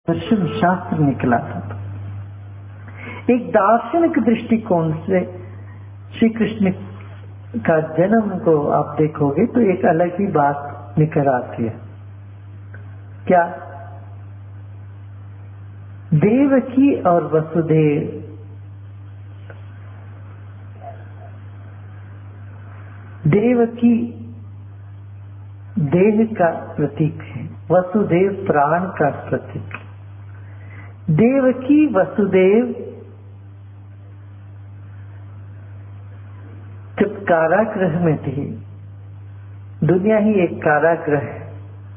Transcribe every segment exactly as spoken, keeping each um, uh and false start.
दर्शन शास्त्र निकला था। एक दार्शनिक दृष्टिकोण से श्री कृष्ण का जन्म को आप देखोगे तो एक अलग ही बात निकल आती है। क्या? देवकी और वसुदेव देवकी देह का प्रतीक है, वसुदेव प्राण का प्रतीक है। देवकी वसुदेव जब कारागृह में थे, दुनिया ही एक कारागृह है,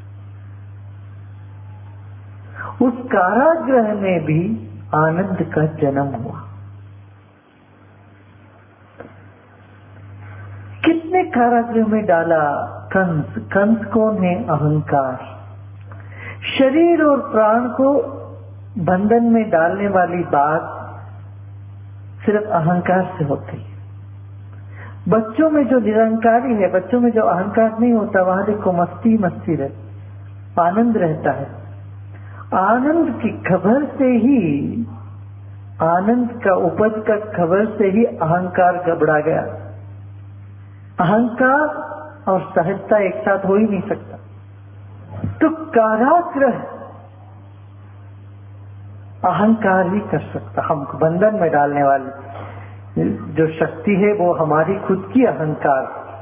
उस कारागृह में भी आनंद का जन्म हुआ। कितने कारागृह में डाला कंस। कंस कौन है? अहंकार। शरीर और प्राण को बंधन में डालने वाली बात सिर्फ अहंकार से होती है। बच्चों में जो निरंकारी है, बच्चों में जो अहंकार नहीं होता, वहां देखो मस्ती मस्ती रहती, आनंद रहता है। आनंद की खबर से ही, आनंद का उपज का खबर से ही अहंकार घबरा गया। अहंकार और सहजता एक साथ हो ही नहीं सकता। तो कारागृह अहंकार ही कर सकता। हमको बंधन में डालने वाली जो शक्ति है वो हमारी खुद की अहंकार।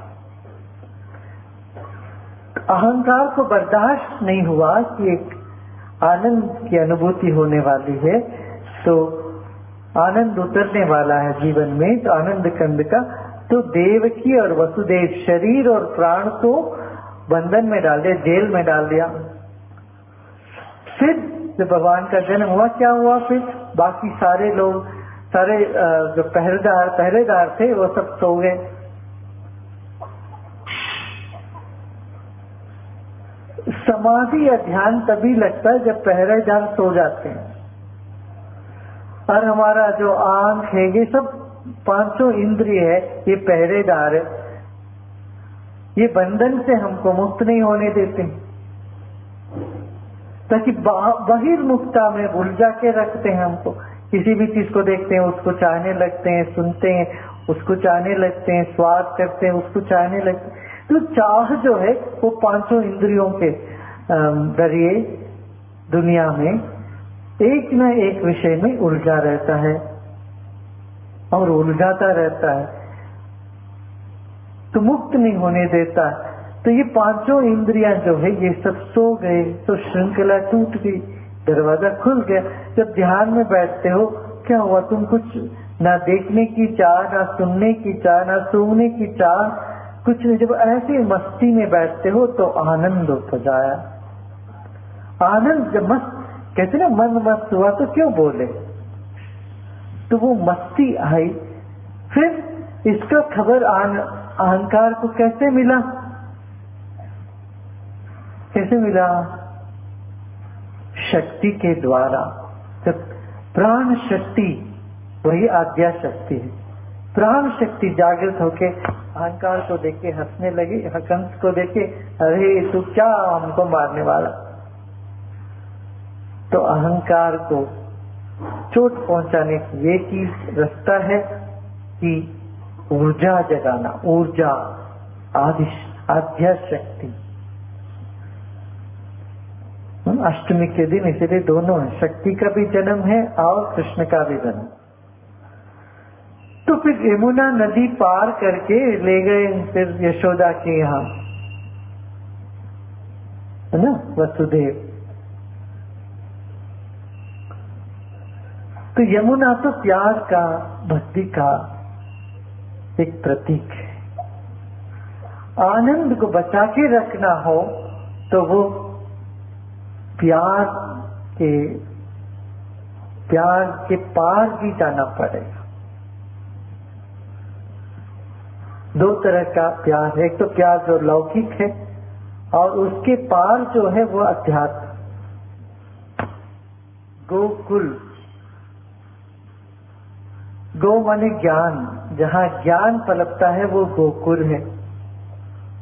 अहंकार को बर्दाश्त नहीं हुआ कि एक आनंद की अनुभूति होने वाली है, तो आनंद उतरने वाला है जीवन में, तो आनंद कंद का। तो देवकी और वसुदेव शरीर और प्राण को बंधन में डाल दिया, जेल में डाल दिया। फिर जब भगवान का जन्म हुआ, क्या हुआ? फिर बाकी सारे लोग, सारे जो पहरेदार पहरेदार थे वो सब सो गए। समाधि या ध्यान तभी लगता है जब पहरेदार सो जाते हैं। और हमारा जो आंख है, ये सब पांचों इंद्रिय है, ये पहरेदार है, ये बंधन से हमको मुक्त नहीं होने देते, ताकि बहिर्मुखता में उलझा के रखते हैं हमको। किसी भी चीज को देखते हैं उसको चाहने लगते हैं, सुनते हैं उसको चाहने लगते हैं, स्वाद करते हैं उसको चाहने लगते हैं। तो चाह जो है वो पांचों इंद्रियों के जरिए दुनिया में एक न एक विषय में उलझा रहता है और उलझाता रहता है, तो मुक्त नहीं होने देता। तो ये पांचों इंद्रियां जो है ये सब सो गए, तो श्रृंखला टूट गई, दरवाजा खुल गया। जब ध्यान में बैठते हो, क्या हुआ? तुम कुछ ना देखने की चाह, ना सुनने की चाह, ना सूंघने की चाह, कुछ नहीं। जब ऐसे मस्ती में बैठते हो तो आनंद हो जाया। आनंद जब मस्त, कहते ना मन मस्त हुआ, तो क्यों बोले? तो वो मस्ती आई। फिर इसका खबर अहंकार को कैसे मिला? कैसे मिला? शक्ति के द्वारा। जब प्राण शक्ति, वही आद्या शक्ति है, प्राण शक्ति जागृत होके अहंकार को देख के हंसने लगी। कंस को देख के, अरे तू क्या हमको मारने वाला? तो अहंकार को चोट पहुंचाने की एक ही रास्ता है कि ऊर्जा जगाना, ऊर्जा, आदि आद्या शक्ति। अष्टमी के दिन इसलिए दोनों है, शक्ति का भी जन्म है और कृष्ण का भी जन्म। तो फिर यमुना नदी पार करके ले गए फिर यशोदा के यहाँ, है ना, वसुदेव। तो यमुना तो प्यार का, भक्ति का एक प्रतीक है। आनंद को बचा के रखना हो तो वो प्यार के प्यार के पार भी जाना पड़ेगा। दो तरह का प्यार है, एक तो प्यार जो लौकिक है और उसके पार जो है वो अध्यात्म। गोकुल, गो माने ज्ञान, जहां ज्ञान पलपता है वो गोकुल है।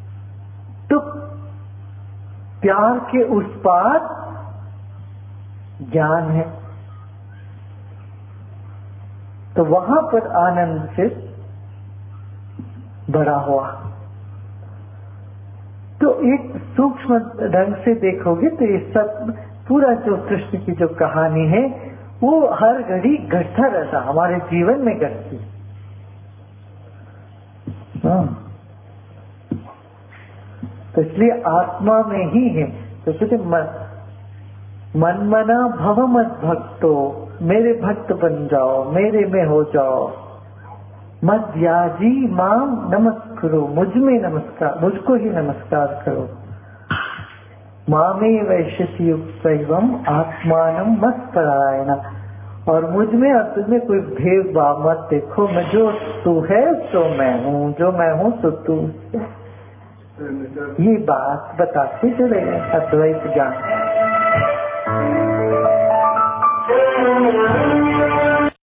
तो प्यार के उस पार ज्ञान है। तो वहां पर आनंद फिर बड़ा हुआ। तो एक सूक्ष्म ढंग से देखोगे तो ये सब पूरा जो कृष्ण की जो कहानी है वो हर घड़ी घटता रहता, हमारे जीवन में घटती। तो इसलिए आत्मा में ही है। तो कहते मन मना भव मत भक्तो, मेरे भक्त बन जाओ, मेरे में हो जाओ। मध्याजी माम नमस्कुरु, मुझ में नमस्कार, मुझको ही नमस्कार करो। मामे वैश्यसी युक्तैवम आत्मानम मत्परायण, और मुझ में और तुझमें कोई भेदभाव मत देखो। मैं जो तू है तो मैं हूँ, जो मैं हूँ तो तू। ये बात बताते चले अद्वैत ज्ञान।